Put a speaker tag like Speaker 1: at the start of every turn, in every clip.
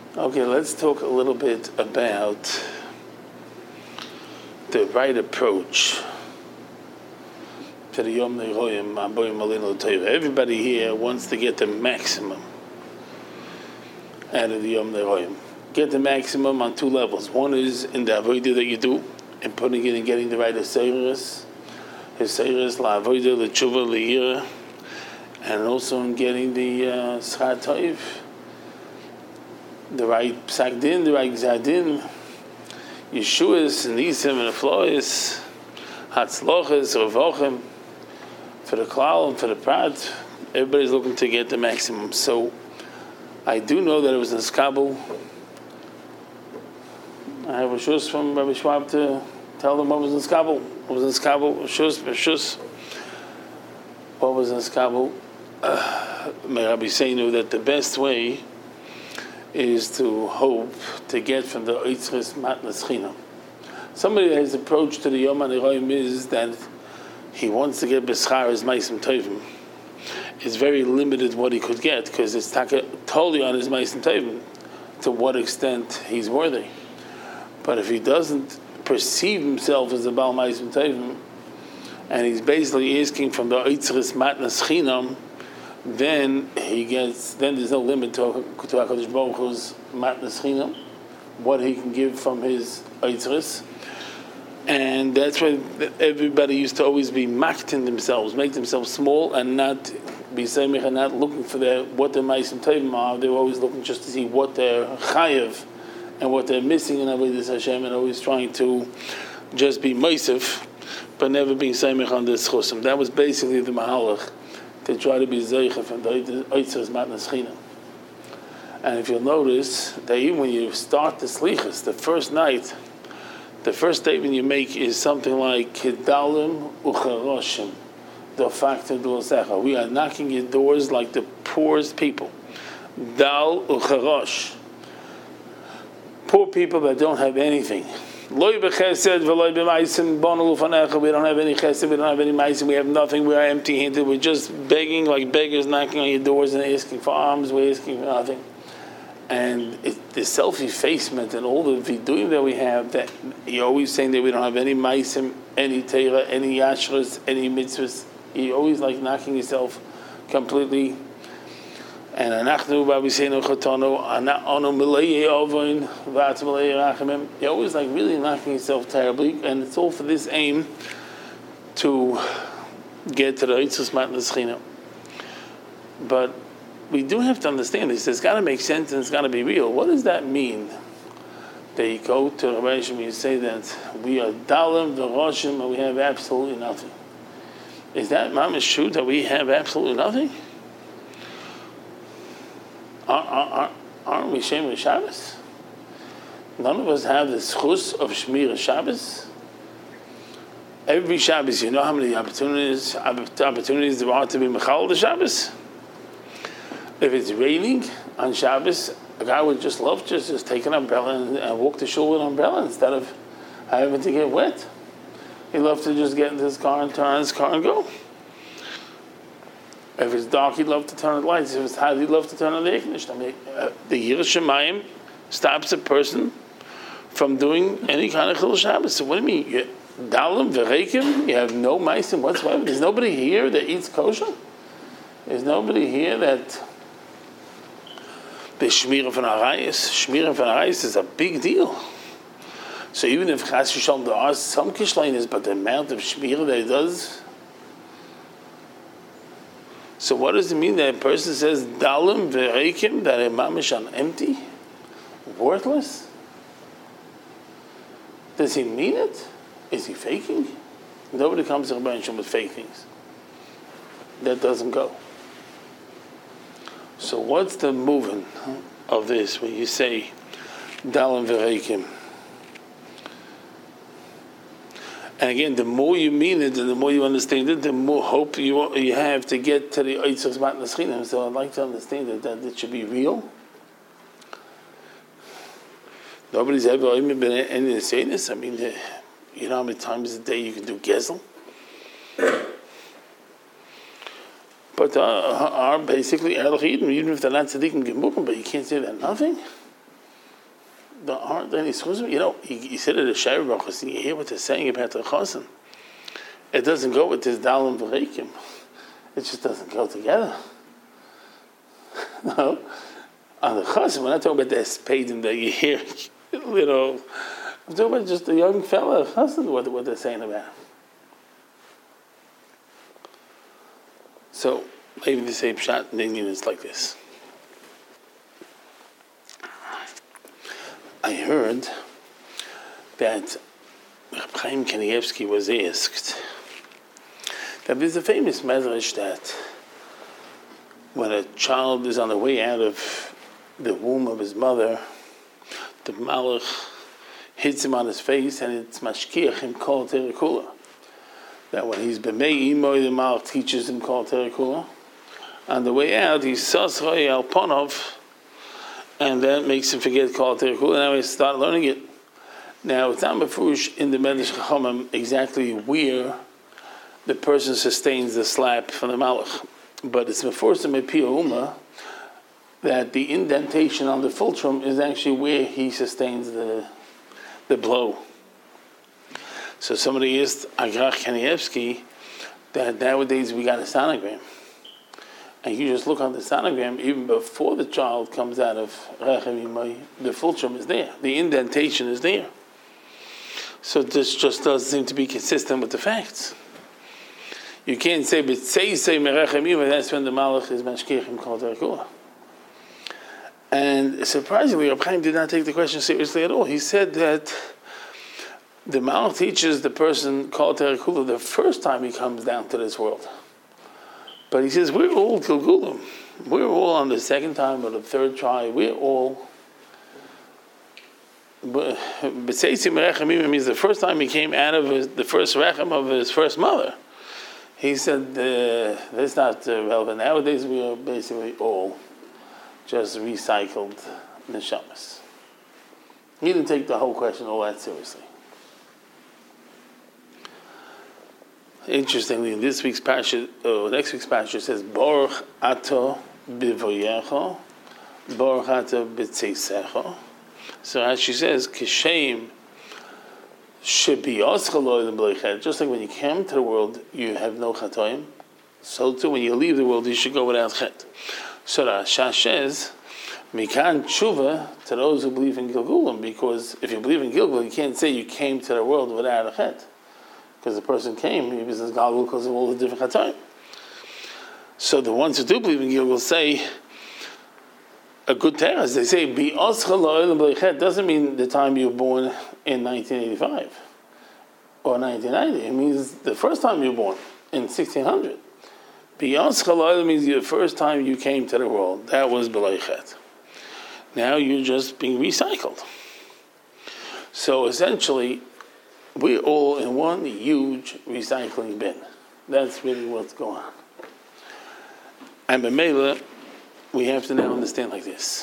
Speaker 1: Okay, let's talk a little bit about the right approach to the Yom Neroyim. Everybody here wants to get the maximum out of the Yom Neroyim. Get the maximum on two levels. One is in the avodah that you do, and putting it and getting the right Heseiris, la'avodah, l'tshuva, l'yira, and also in getting the Schar Tov, the right Psak Din, the right Gzar Din, Yeshuas, Nisim, and Aflois, Hatzloches, Revochem, for the Klal and for the Prat. Everybody's looking to get the maximum. So I do know that it was in Skabel. I have a shus from Rabbi Schwab to tell them what was in Skabel. What was in Skabel? Shus. What was in Skabel? May Rabbi say knew that the best way is to hope to get from the Eitzres Matnas Chinam. Somebody that his approach to the Yom HaNeroyim is that he wants to get Beschar as Meisim Tovim. It's very limited what he could get because it's totally on his Meisim Tovim to what extent he's worthy. But if he doesn't perceive himself as a Baal Meisim Tovim and he's basically asking from the Eitzres Matnas Chinam, then there's no limit to HaKadosh Baruch Hu's Matnas Chinam, what he can give from his Eitzres. And that's why everybody used to always be maktin themselves, make themselves small, and not be semich, and not looking for what their Meisim Tovim are. They were always looking just to see what they're chayev and what they're missing in Avodas Hashem, and always trying to just be meisif, but never being semich on the schusim. That was basically the mahalach, to try to be zeicha from the Eitzres Matnas Chinam. And if you'll notice that even when you start the slichas, the first night, the first statement you make is something like Kedalim ucharoshim, the factor d'osecha. We are knocking your doors like the poorest people. Dal ucharosh, poor people that don't have anything. Loi b'chesed v'loi b'maisim bonu l'fanecha. We don't have any chesed, we don't have any maisim, we have nothing, we are empty-handed. We're just begging like beggars, knocking on your doors and asking for alms. We're asking for nothing. And the self-effacement and all the viduim that we have, that you're always saying that we don't have any maisim, any teira, any yashras, any mitzvahs. You're always like knocking yourself completely. And anachnu b'aviseinu chatanu anu milei ovin v'atz milei rachamim. You're always like really knocking yourself terribly, and it's all for this aim to get to the Eitzres Matnas Chinam. But we do have to understand this. It's got to make sense and it's got to be real. What does that mean? That you go to Rabbi Hashem and you say that we are dalim v'roshim and we have absolutely nothing. Is that mamish true that we have absolutely nothing? Aren't we Shemer Shabbos? None of us have the schus of Shmir Shabbos. Every Shabbos, you know how many opportunities there are to be Mechal the Shabbos? If it's raining on Shabbos, a guy would just love just take an umbrella and walk to shul with an umbrella instead of having to get wet. He'd love to just get into his car and turn on his car and go. If it's dark, he'd love to turn on the lights. If it's hot, he'd love to turn on the air conditioner. The Yiras Shamayim stops a person from doing any kind of Chil Shabbos. So what do you mean? Dalim v'reikim? You have no meisim whatsoever? There's nobody here that eats kosher? There's nobody here that the Shmira van Arayis is a big deal. So even if Chas V'Shalom there are some kishlainis, but the amount of Shmira that he does. So what does it mean that a person says Dalim v'reikim, that a mamish on empty, worthless? Does he mean it? Is he faking? Nobody comes to Rabbi Hashem with fake things. That doesn't go. So what's the movement of this when you say Dalim v'reikim? And again, the more you mean it and the more you understand it, the more hope you have to get to the Eitzres Matnas Chinam. So I'd like to understand that it should be real. Nobody's ever been any saying this. I mean, you know how many times a day you can do Gezel? But are basically Erlich Eden, even if they're not Tzaddikim Gemurim, but you can't say that nothing. there aren't any Schusim. You sit at a Shayr Brachos and you hear what they're saying about the Chosin. It doesn't go with this Dalim V'Reikim. It just doesn't go together. No. On the Chosin, we're not talking about the Espadim that you hear, I'm talking about just a young fella, Chosin, what they're saying about him. So, maybe the same shot in Indian is like this. I heard that Reb Chaim Kanievsky was asked that there's a famous medrash that when a child is on the way out of the womb of his mother, the Malach hits him on his face and it's mashkiach him kol terekula. That when he's b'mei imoy, the Malach teaches him kol terekula. On the way out, he's sasroi al ponov, and that makes him forget kol terekula. Now he start learning it. Now it's not mefurish in the Medrash Chachamim exactly where the person sustains the slap from the Malach, but it's mefurish in Pia Uma that the indentation on the fulcrum is actually where he sustains the blow. So somebody asked Agrach Kanievsky that nowadays we got a sonogram. And you just look on the sonogram, even before the child comes out of Rechem Imai, the fulcrum is there. The indentation is there. So this just doesn't seem to be consistent with the facts. You can't say, but say Merechem Imai, that's when the Malach is Mashkiachim Kol Terekula. And surprisingly, Reb Chaim did not take the question seriously at all. He said that the Malach teaches the person Kol Terekula the first time he comes down to this world. But he says, we're all Gilgulim. We're all on the second time or the third try. We're all... B'tzeitzi Merechem means the first time he came out of the first Rechem of his first mother. He said, that's not relevant. Nowadays we are basically all just recycled neshamas. He didn't take the whole question all that seriously. Interestingly, in this week's parasha, next week's parasha says, Baruch ato b'voyecho, Baruch ato b'tzeisecho. So as she says, Kishem shebiyoschel lo'elim b'leichet. Just like when you came to the world, you have no chatoim. So too, when you leave the world, you should go without chet. So Rashi says, Mikan tshuva to those who believe in Gilgulim, because if you believe in Gilgul, you can't say you came to the world without a chet. Because the person came, he was Gilgul because of all the different chatoim. So the ones who do believe in Gilgul say, a good teras, they say, Bi'oschel lo'elim b'leichet doesn't mean the time you were born in 1985 or 1990. It means the first time you were born in 1600. Bi'oschel lo'elim means the first time you came to the world. That was b'leichet. Now you're just being recycled. So essentially, we're all in one huge recycling bin. That's really what's going on. And b'meila, we have to now understand like this.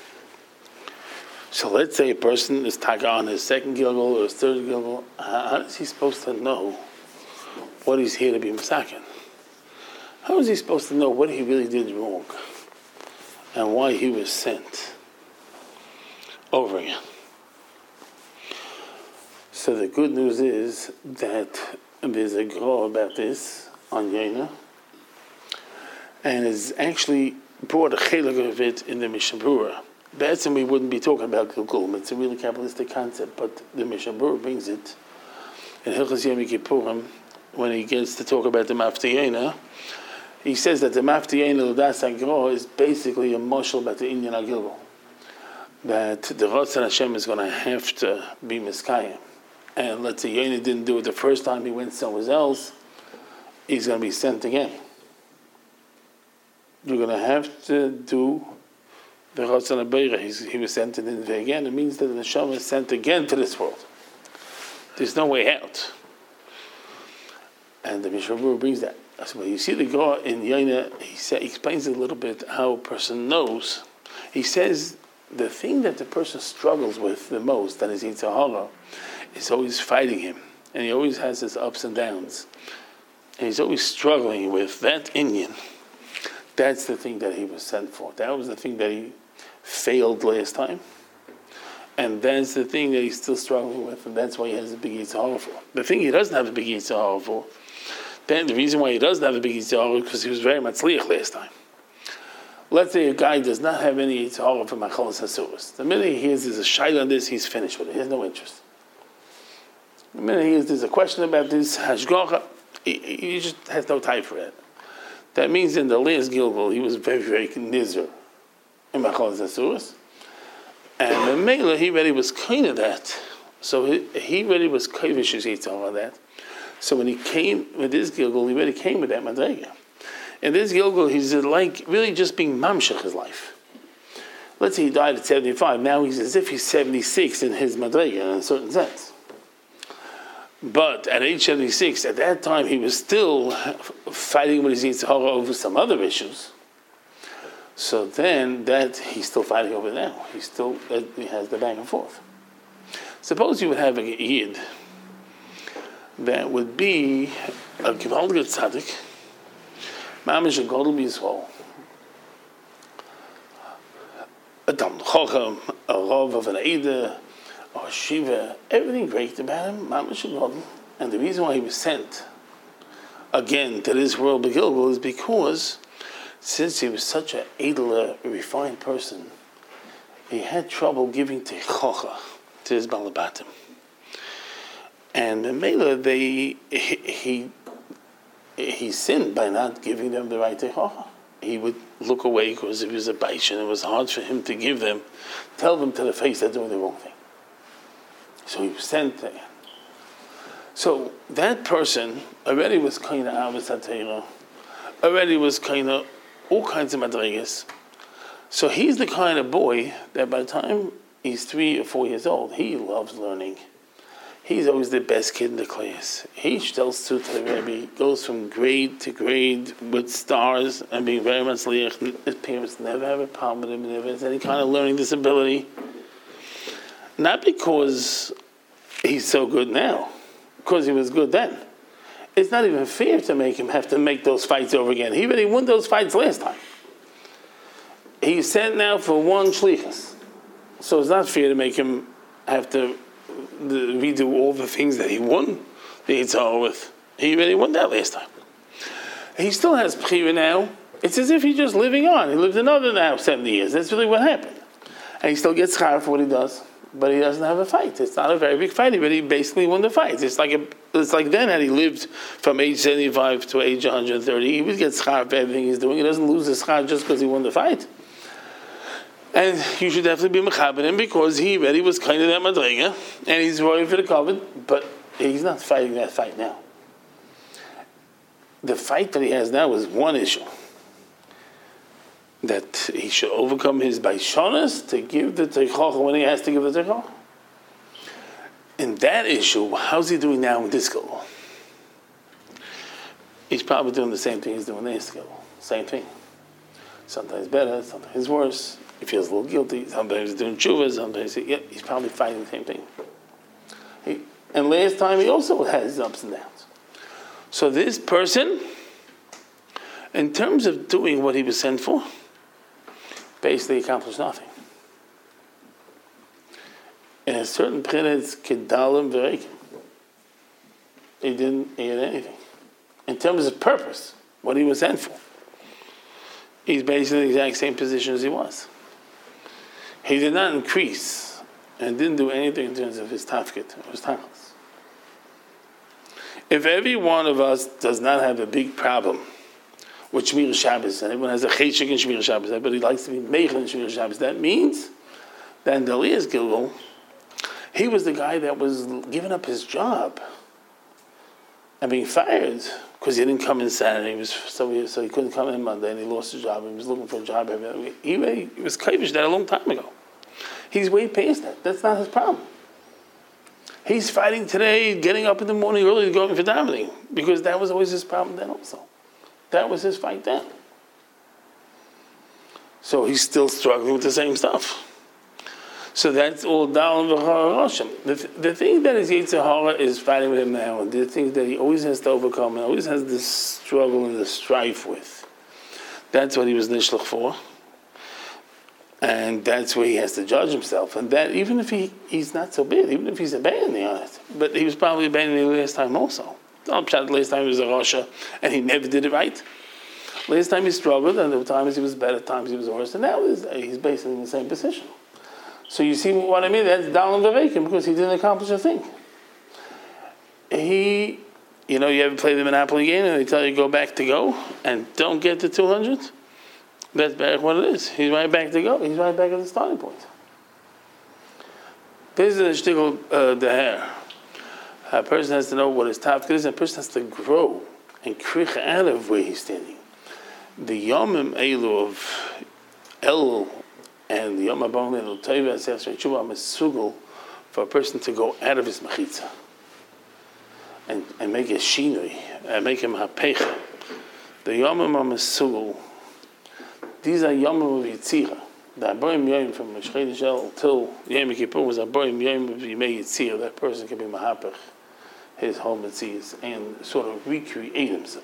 Speaker 1: So let's say a person is taka on his second Gilgul or his third Gilgul. How is he supposed to know what he's here to be masakin? How is he supposed to know what he really did wrong and why he was sent over again? So the good news is that there's a grow about this on Yena, and it's actually brought a chelik of it in the Mishnah Berurah. That's when we wouldn't be talking about Gilgulim. It's a really Kabbalistic concept, but the Mishnah Berurah brings it in Hilchos Yom Kippurim when he gets to talk about the Maftiyena. He says that the Maftiyena L'das HaGro is basically a moshel about the Inyan HaGilgul. That the Ratzon Hashem is going to have to be Miskayim. And let's say Yena didn't do it the first time he went somewhere else, he's going to be sent again. You're going to have to do the Ratzon HaBeirah. He was sent to Nineveh again. It means that the Neshama is sent again to this world. There's no way out. And the Mishnah Berurah brings that. So when you see the Gra in Yena, he explains a little bit how a person knows. He says the thing that the person struggles with the most, that is Yetzer Hara, is always fighting him. And he always has his ups and downs. And he's always struggling with that Inyan. That's the thing that he was sent for. That was the thing that he failed last time. And that's the thing that he's still struggling with, and that's why he has a big Yetzer Hara for. The thing he doesn't have a big Yetzer Hara for, then the reason why he doesn't have a big Yetzer Hara is because he was very matzliach last time. Let's say a guy does not have any Yetzer Hara for Machalas Hasuras. The minute he hears there's a shayla on this, he's finished with it. He has no interest. The minute he hears there's a question about this hashgacha, he just has no time for it. That means in the last Gilgal, he was very, very nizar in Machalas Hasuras. And the Mela, he already was kind of that. So he already was kavish his Yetzer Hara that. So when he came with this Gilgal, he already came with that Madrega. And this Gilgal, he's like really just being mamshech his life. Let's say he died at 75. Now he's as if he's 76 in his Madrega in a certain sense. But at age 76, at that time, he was still fighting with his Yetzer Hara over some other issues. So then that he's still fighting over now. He has the back and forth. Suppose you would have a Yid that would be a Gewaldiger Tzaddik, Mamish a Godel B'Yisrael, a Talmid Chacham, a Rav of an Eidah, or a Shiva, everything great about him, Mamish a Godel. And the reason why he was sent again to this world Begilgal is because since he was such an edel, refined person, he had trouble giving teichacha to his balabatim. And the Mela, he sinned by not giving them the right teichacha. He would look away because he was a baish, and it was hard for him to tell them to the face they're doing the wrong thing. So he was sent there. So that person already was kind of Ahavas HaTorah, already was kind of all kinds of madrigas. So he's the kind of boy that by the time he's 3 or 4 years old, he loves learning. He's always the best kid in the class. He tells to the Rebbe, goes from grade to grade with stars and being very much liach. His parents never have a problem with him, never has any kind of learning disability. Not because he's so good now, because he was good then. It's not even fair to make him have to make those fights over again. He already won those fights last time. He's sent now for one shlichus. So it's not fair to make him have to redo all the things that he won the Yetzer Hara with. He already won that last time. He still has bchira now. It's as if he's just living on. He lived another now 70 years. That's really what happened. And he still gets schar for what he does. But he doesn't have a fight. It's not a very big fight, but he basically won the fight. It's like then had he lived from age 75 to age 130, he would get schar for everything he's doing. He doesn't lose his schar just because he won the fight. And you should definitely be mechaber him because he already was kind of that madrega, and he's worried for the covet, but he's not fighting that fight now. The fight that he has now is one issue. That he should overcome his baishonas to give the teichacha when he has to give the teichacha. In that issue, how's he doing now with this Gilgal? He's probably doing the same thing he's doing in this Gilgal. Same thing. Sometimes better, sometimes worse. He feels a little guilty. Sometimes he's doing tshuva, sometimes he's probably fighting the same thing. And last time he also had his ups and downs. So this person, in terms of doing what he was sent for, basically accomplished nothing. In a certain prince, it's kedalim v'reikim. He didn't add anything. In terms of purpose, what he was sent for, he's basically in the exact same position as he was. He did not increase and didn't do anything in terms of his tafkid, his tachlis. If every one of us does not have a big problem with Shmir Shabbos, and everyone has a cheshik in Shmir Shabbos, everybody likes to be meichel in Shmir Shabbos, that means that in the Elias Gilgal, he was the guy that was giving up his job and being fired because he didn't come in Saturday. So he couldn't come in Monday, and he lost his job. He was looking for a job every other week. He was kavish that a long time ago. He's way past that. That's not his problem. He's fighting today, getting up in the morning early, going for davening, because that was always his problem then also. That was his fight then. So he's still struggling with the same stuff. So that's all down the thing that his Yetzer Hara is fighting with him now, and the thing that he always has to overcome and always has this struggle and the strife with, that's what he was nishlach for. And that's where he has to judge himself. And that even if he's not so bad, even if he's abandoning on it, but he was probably abandoning the last time also. Last time he was a Rasha, and he never did it right. Last time he struggled, and there were times he was better, times he was worse, and now he's basically in the same position. So you see what I mean? That's down on the vacant because he didn't accomplish a thing. You ever play the Monopoly game and they tell you go back to go and don't get to 200? That's back what it is. He's right back to go. He's right back at the starting point. This is the shtickle, the hair. A person has to know what his tafkid is, and a person has to grow and krich out of where he's standing. The yomim elu of El and the yom abon elu teva aseh tshuva mesugel for a person to go out of his mechitza and make a shinui and make him hapecha. The yomim are mesugel. These are yomim of yitzira. The Aborim Yom from Meshchei Shel till Yom Kippur was Aborim Yom of Yimei Yitzira. That person can be mahapech his whole mitzvahs and sort of recreate himself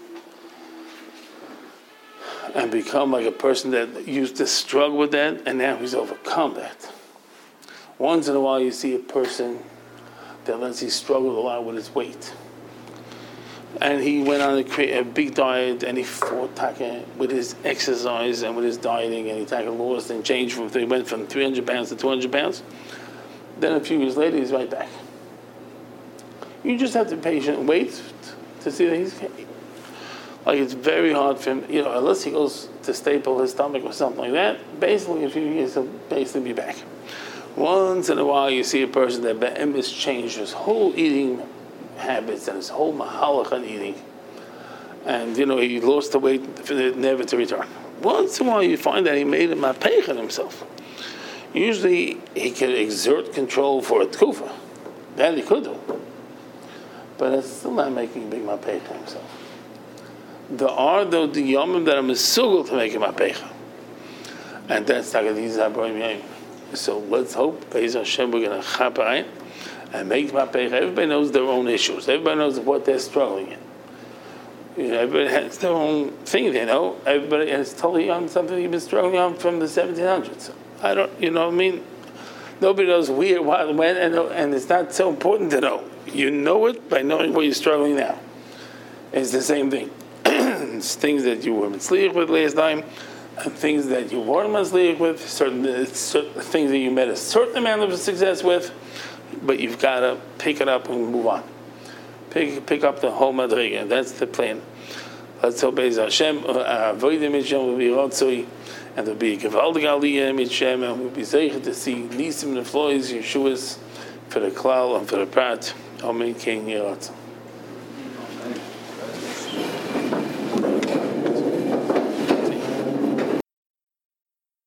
Speaker 1: and become like a person that used to struggle with that and now he's overcome that. Once in a while you see a person that lets he struggle a lot with his weight. And he went on a big diet, and he fought with his exercise and with his dieting, and he lost and changed he went from 300 pounds to 200 pounds. Then a few years later, he's right back. You just have to be patient and wait to see that he's like it's very hard for him, unless he goes to staple his stomach or something like that. Basically, a few years he'll basically be back. Once in a while, you see a person that has changed his whole eating habits and his whole mahalach on eating, and he lost the weight never to return. Once in a while you find that he made a mapech on himself. Usually he can exert control for a tkufa, that he could do, but it's still not making a big mapech on himself. There are though the yomim that are mesugel to make a mapech, and that's these Aborim Yom. So let's hope Be'ez Hashem we're going to chaper and make mapech. Everybody knows their own issues. Everybody knows what they're struggling in. Everybody has their own thing, Everybody is totally on something you've been struggling on from the 1700s. I don't, what I mean? Nobody knows where, what, when, and it's not so important to know. You know it by knowing what you're struggling now. It's the same thing. It's things that you were mitzliach with last time, and things that you weren't mitzliach with, certain things that you made a certain amount of success with, but you've got to pick it up and move on. Pick up the whole madriga. That's the plan. Let's hope Be'ez Hashem, avodim Hashem will be rotzoi, and there'll be a gewaldige aliyah Hashem, and we'll be zeicher to see nisim neflois, Yeshuas, for the klal and for the prat. Amen. Kein Yeratzon.